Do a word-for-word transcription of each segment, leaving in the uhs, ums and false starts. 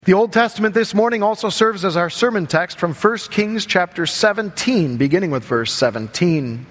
The Old Testament this morning also serves as our sermon text from First Kings chapter seventeen, beginning with verse seventeen.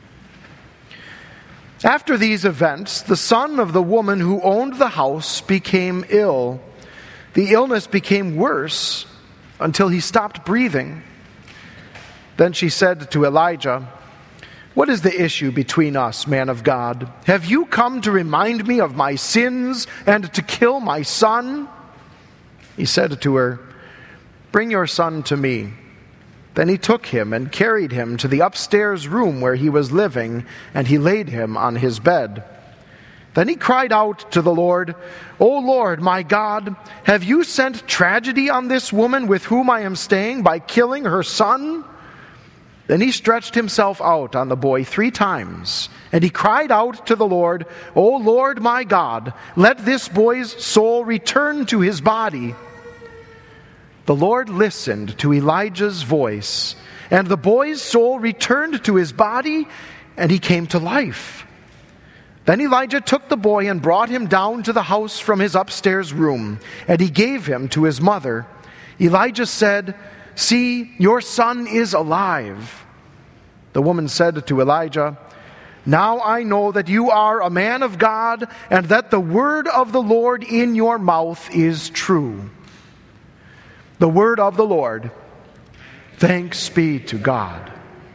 After these events, the son of the woman who owned the house became ill. The illness became worse until he stopped breathing. Then she said to Elijah, "What is the issue between us, man of God? Have you come to remind me of my sins and to kill my son?" He said to her, "Bring your son to me." Then he took him and carried him to the upstairs room where he was living, and he laid him on his bed. Then he cried out to the Lord, "O Lord, my God, have you sent tragedy on this woman with whom I am staying by killing her son?" Then he stretched himself out on the boy three times, and he cried out to the Lord, "O Lord my God, let this boy's soul return to his body." The Lord listened to Elijah's voice, and the boy's soul returned to his body, and he came to life. Then Elijah took the boy and brought him down to the house from his upstairs room, and he gave him to his mother. Elijah said, "See, your son is alive." The woman said to Elijah, "Now I know that you are a man of God, and that the word of the Lord in your mouth is true." The word of the Lord. Thanks be to God.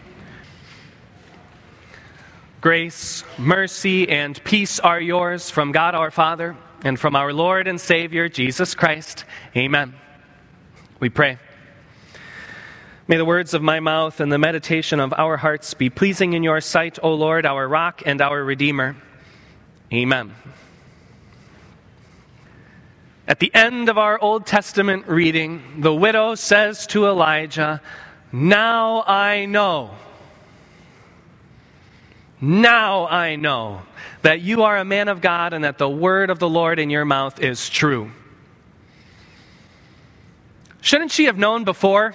Grace, mercy, and peace are yours from God our Father and from our Lord and Savior Jesus Christ. Amen. We pray. May the words of my mouth and the meditation of our hearts be pleasing in your sight, O Lord, our rock and our Redeemer. Amen. At the end of our Old Testament reading, the widow says to Elijah, "Now I know, now I know that you are a man of God and that the word of the Lord in your mouth is true." Shouldn't she have known before?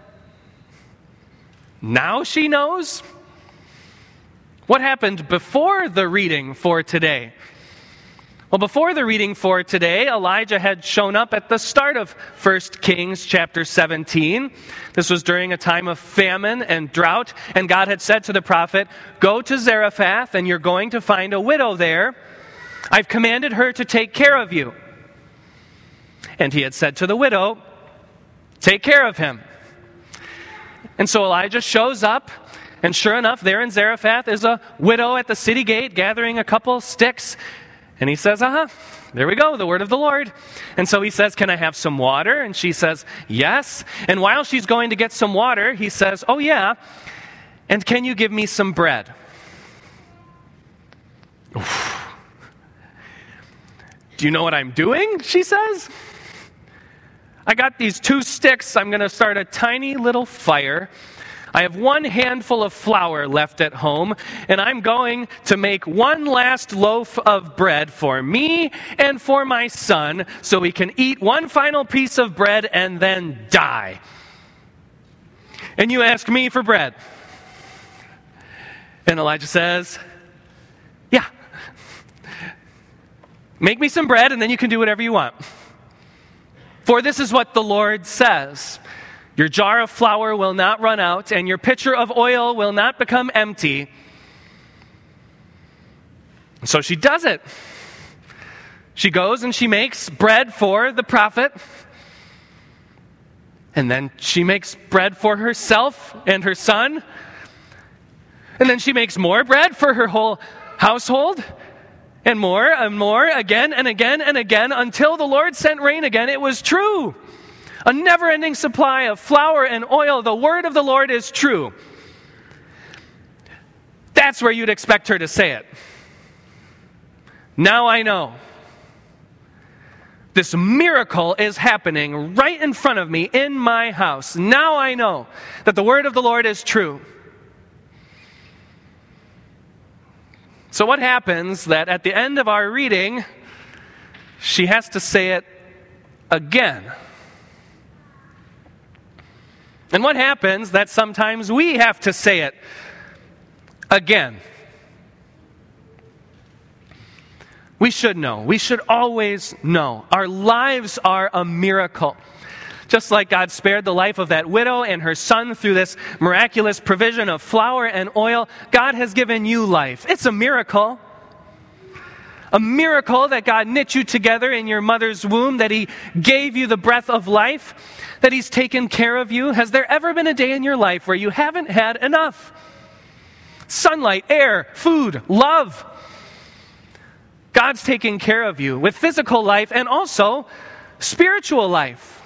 Now she knows? What happened before the reading for today? Well, before the reading for today, Elijah had shown up at the start of First Kings chapter seventeen. This was during a time of famine and drought, and God had said to the prophet, "Go to Zarephath, and you're going to find a widow there. I've commanded her to take care of you." And he had said to the widow, "Take care of him." And so Elijah shows up, and sure enough, there in Zarephath is a widow at the city gate gathering a couple sticks. And he says, uh-huh, there we go, the word of the Lord. And so he says, "Can I have some water?" And she says, "Yes." And while she's going to get some water, he says, "Oh yeah, and can you give me some bread?" Oof. "Do you know what I'm doing?" she says. "I got these two sticks. I'm going to start a tiny little fire. I have one handful of flour left at home, and I'm going to make one last loaf of bread for me and for my son so we can eat one final piece of bread and then die. And you ask me for bread." And Elijah says, "Yeah. Make me some bread and then you can do whatever you want. For this is what the Lord says. Your jar of flour will not run out, and your pitcher of oil will not become empty." So she does it. She goes and she makes bread for the prophet. And then she makes bread for herself and her son. And then she makes more bread for her whole household. And more and more, again and again and again, until the Lord sent rain again. It was true. A never-ending supply of flour and oil. The word of the Lord is true. That's where you'd expect her to say it. Now I know. This miracle is happening right in front of me in my house. Now I know that the word of the Lord is true. So what happens that at the end of our reading, she has to say it again? And what happens that sometimes we have to say it again? We should know. We should always know. Our lives are a miracle. Just like God spared the life of that widow and her son through this miraculous provision of flour and oil, God has given you life. It's a miracle. A miracle that God knit you together in your mother's womb, that He gave you the breath of life, that He's taken care of you. Has there ever been a day in your life where you haven't had enough? Sunlight, air, food, love. God's taking care of you with physical life and also spiritual life.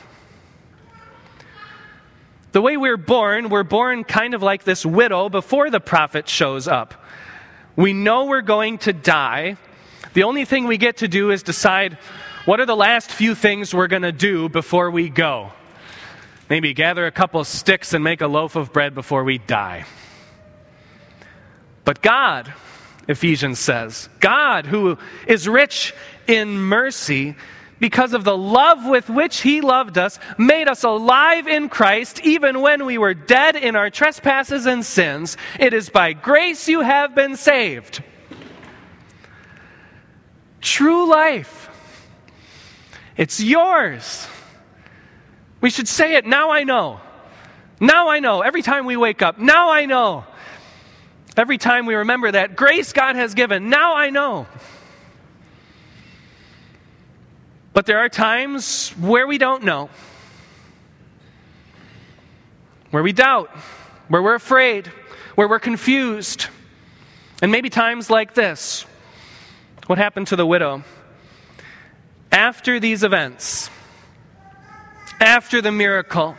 The way we're born, we're born kind of like this widow before the prophet shows up. We know we're going to die. The only thing we get to do is decide what are the last few things we're going to do before we go. Maybe gather a couple of sticks and make a loaf of bread before we die. But God, Ephesians says, God, who is rich in mercy, because of the love with which He loved us, made us alive in Christ, even when we were dead in our trespasses and sins. It is by grace you have been saved. True life. It's yours. We should say it, now I know. Now I know. Every time we wake up, now I know. Every time we remember that grace God has given, now I know. But there are times where we don't know, where we doubt, where we're afraid, where we're confused. And maybe times like this. What happened to the widow? After these events, after the miracle,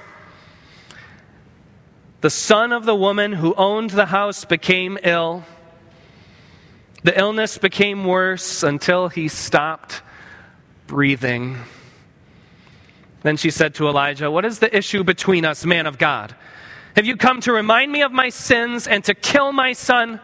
the son of the woman who owned the house became ill. The illness became worse until he stopped breathing. Then she said to Elijah, "What is the issue between us, man of God? Have you come to remind me of my sins and to kill my son?"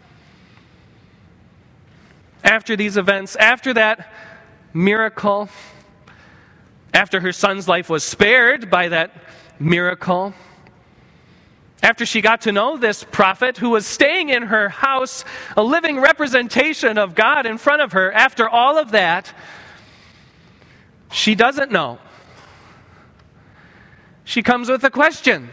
After these events, after that miracle, after her son's life was spared by that miracle, after she got to know this prophet who was staying in her house, a living representation of God in front of her, after all of that, she doesn't know. She comes with a question.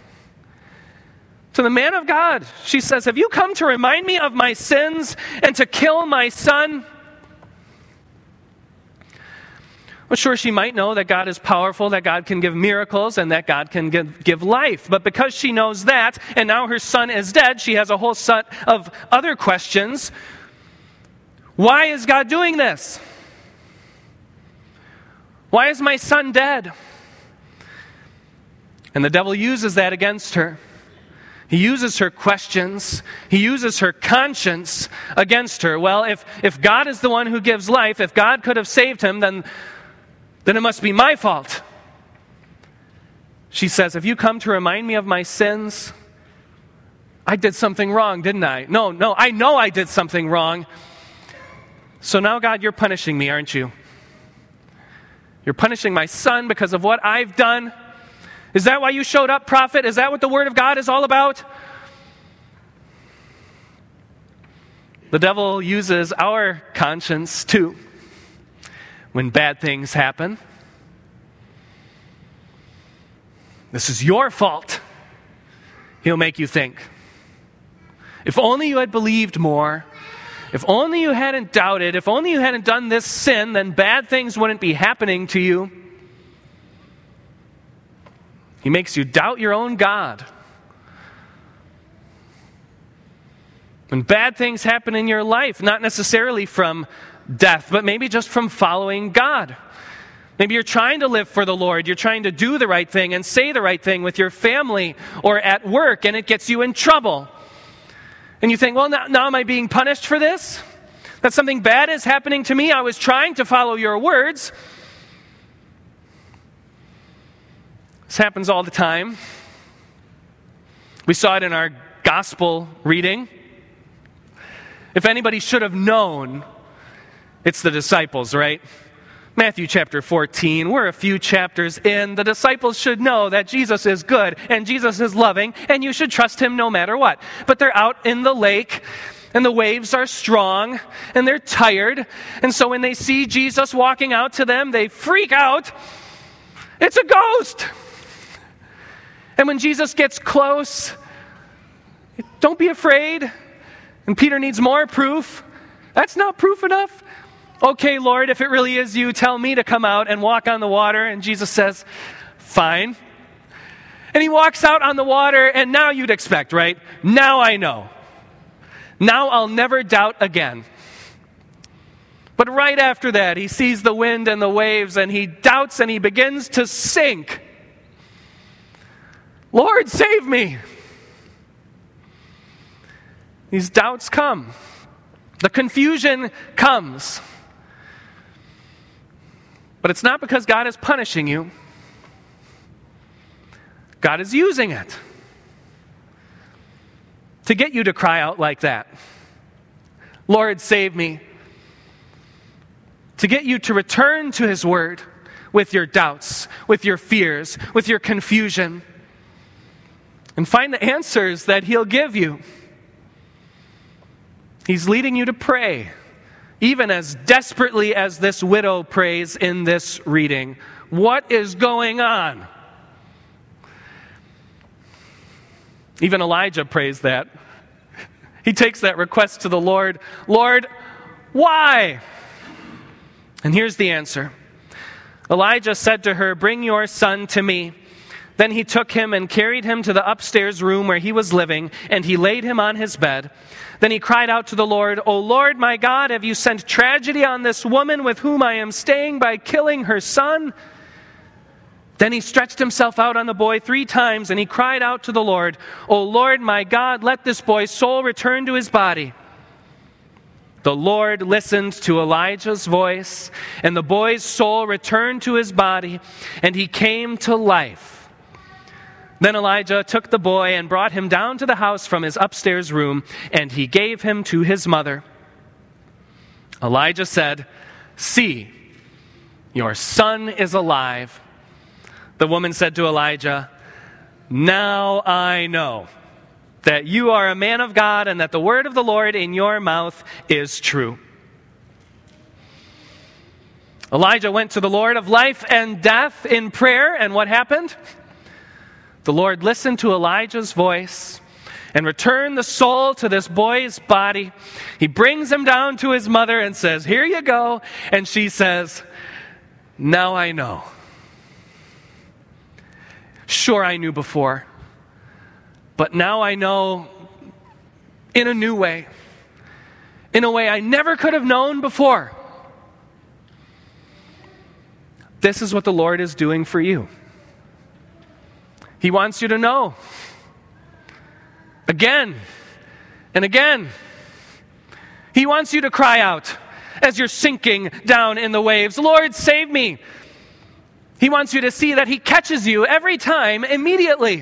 To the man of God, she says, "Have you come to remind me of my sins and to kill my son?" Well, sure, she might know that God is powerful, that God can give miracles, and that God can give, give life. But because she knows that, and now her son is dead, she has a whole set of other questions. Why is God doing this? Why is my son dead? And the devil uses that against her. He uses her questions. He uses her conscience against her. Well, if, if God is the one who gives life, if God could have saved him, then, then it must be my fault. She says, "Have you come to remind me of my sins? I did something wrong, didn't I? No, no, I know I did something wrong. So now, God, you're punishing me, aren't you? You're punishing my son because of what I've done. Is that why you showed up, prophet? Is that what the Word of God is all about?" The devil uses our conscience too when bad things happen. This is your fault, he'll make you think. If only you had believed more. If only you hadn't doubted. If only you hadn't done this sin, then bad things wouldn't be happening to you. He makes you doubt your own God. When bad things happen in your life, not necessarily from death, but maybe just from following God. Maybe you're trying to live for the Lord. You're trying to do the right thing and say the right thing with your family or at work, and it gets you in trouble. And you think, well, now, now am I being punished for this? That something bad is happening to me? I was trying to follow your words. This happens all the time. We saw it in our gospel reading. If anybody should have known, it's the disciples, right? Matthew chapter fourteen, we're a few chapters in. The disciples should know that Jesus is good and Jesus is loving and you should trust him no matter what. But they're out in the lake and the waves are strong, and they're tired. And so when they see Jesus walking out to them, they freak out. It's a ghost. And when Jesus gets close, don't be afraid. And Peter needs more proof. That's not proof enough. Okay, Lord, if it really is you, tell me to come out and walk on the water. And Jesus says, fine. And he walks out on the water, and now you'd expect, right? Now I know. Now I'll never doubt again. But right after that, he sees the wind and the waves, and he doubts and he begins to sink. Lord, save me. These doubts come. The confusion comes. But it's not because God is punishing you. God is using it to get you to cry out like that. Lord, save me. To get you to return to his word with your doubts, with your fears, with your confusion, and find the answers that he'll give you. He's leading you to pray, even as desperately as this widow prays in this reading. What is going on? Even Elijah prays that. He takes that request to the Lord. Lord, why? And here's the answer. Elijah said to her, bring your son to me. Then he took him and carried him to the upstairs room where he was living, and he laid him on his bed. Then he cried out to the Lord, O Lord, my God, have you sent tragedy on this woman with whom I am staying by killing her son? Then he stretched himself out on the boy three times, and he cried out to the Lord, O Lord, my God, let this boy's soul return to his body. The Lord listened to Elijah's voice, and the boy's soul returned to his body, and he came to life. Then Elijah took the boy and brought him down to the house from his upstairs room, and he gave him to his mother. Elijah said, see, your son is alive. The woman said to Elijah, now I know that you are a man of God and that the word of the Lord in your mouth is true. Elijah went to the Lord of life and death in prayer, and what happened? The Lord listened to Elijah's voice and returned the soul to this boy's body. He brings him down to his mother and says, here you go. And she says, now I know. Sure, I knew before, but now I know in a new way, in a way I never could have known before. This is what the Lord is doing for you. He wants you to know again and again. He wants you to cry out as you're sinking down in the waves, Lord, save me. He wants you to see that he catches you every time immediately.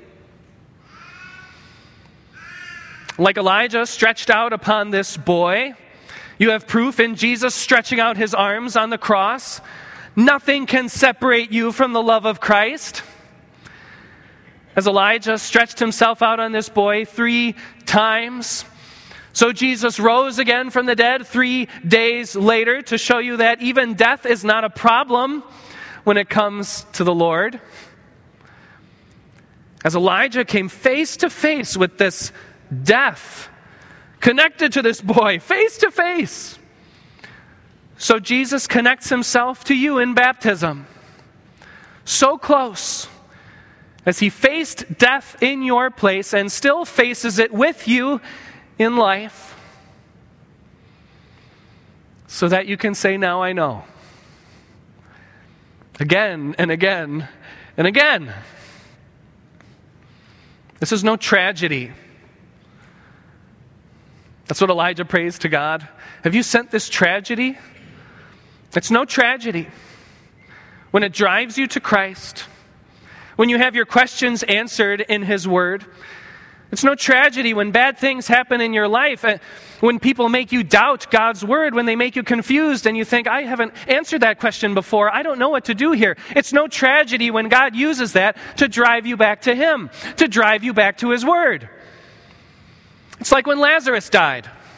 Like Elijah stretched out upon this boy, you have proof in Jesus stretching out his arms on the cross. Nothing can separate you from the love of Christ. As Elijah stretched himself out on this boy three times, so Jesus rose again from the dead three days later to show you that even death is not a problem when it comes to the Lord. As Elijah came face to face with this death, connected to this boy, face to face, so Jesus connects himself to you in baptism. So close, as he faced death in your place and still faces it with you in life, so that you can say, now I know. Again and again and again. This is no tragedy. That's what Elijah prays to God. Have you sent this tragedy? It's no tragedy. When it drives you to Christ, when you have your questions answered in his word, it's no tragedy when bad things happen in your life, when people make you doubt God's word, when they make you confused and you think, I haven't answered that question before, I don't know what to do here. It's no tragedy when God uses that to drive you back to him, to drive you back to his word. It's like when Lazarus died.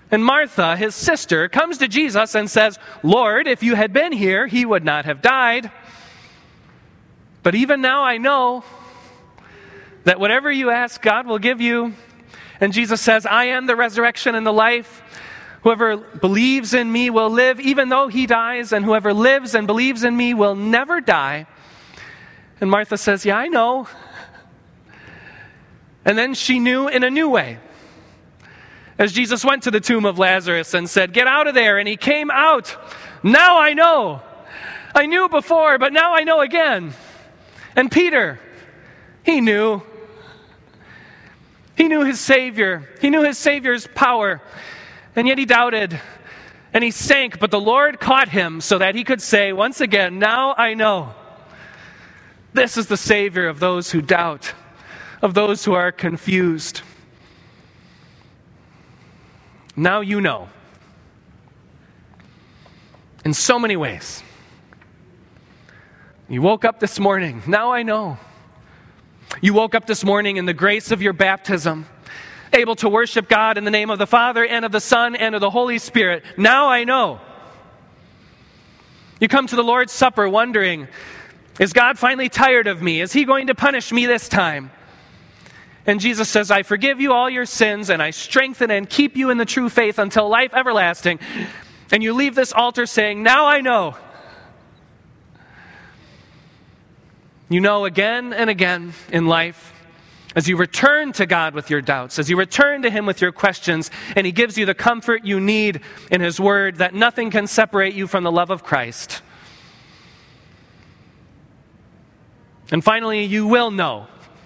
And Martha, his sister, comes to Jesus and says, "Lord, if you had been here, he would not have died. But even now I know that whatever you ask, God will give you." And Jesus says, "I am the resurrection and the life. Whoever believes in me will live even though he dies, and whoever lives and believes in me will never die." And Martha says, "Yeah, I know." And then she knew in a new way. As Jesus went to the tomb of Lazarus and said, "Get out of there," and he came out. "Now I know. I knew before, but now I know again." And Peter, he knew. He knew his Savior. He knew his Savior's power. And yet he doubted. And he sank, but the Lord caught him so that he could say once again, "Now I know." This is the Savior of those who doubt, of those who are confused. Now you know. In so many ways. You woke up this morning. Now I know. You woke up this morning in the grace of your baptism, able to worship God in the name of the Father and of the Son and of the Holy Spirit. Now I know. You come to the Lord's Supper wondering, is God finally tired of me? Is he going to punish me this time? And Jesus says, "I forgive you all your sins, and I strengthen and keep you in the true faith until life everlasting." And you leave this altar saying, "Now I know." You know again and again in life, as you return to God with your doubts, as you return to him with your questions, and he gives you the comfort you need in his word, that nothing can separate you from the love of Christ. And finally, you will know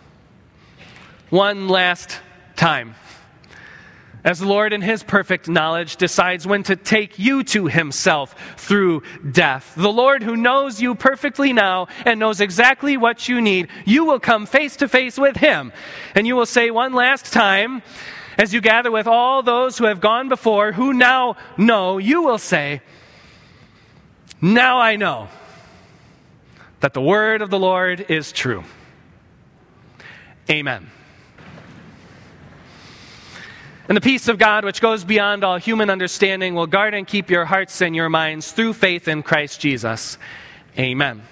one last time, as the Lord in his perfect knowledge decides when to take you to himself through death. The Lord who knows you perfectly now and knows exactly what you need, you will come face to face with him. And you will say one last time, as you gather with all those who have gone before, who now know, you will say, "Now I know that the word of the Lord is true." Amen. And the peace of God, which goes beyond all human understanding, will guard and keep your hearts and your minds through faith in Christ Jesus. Amen.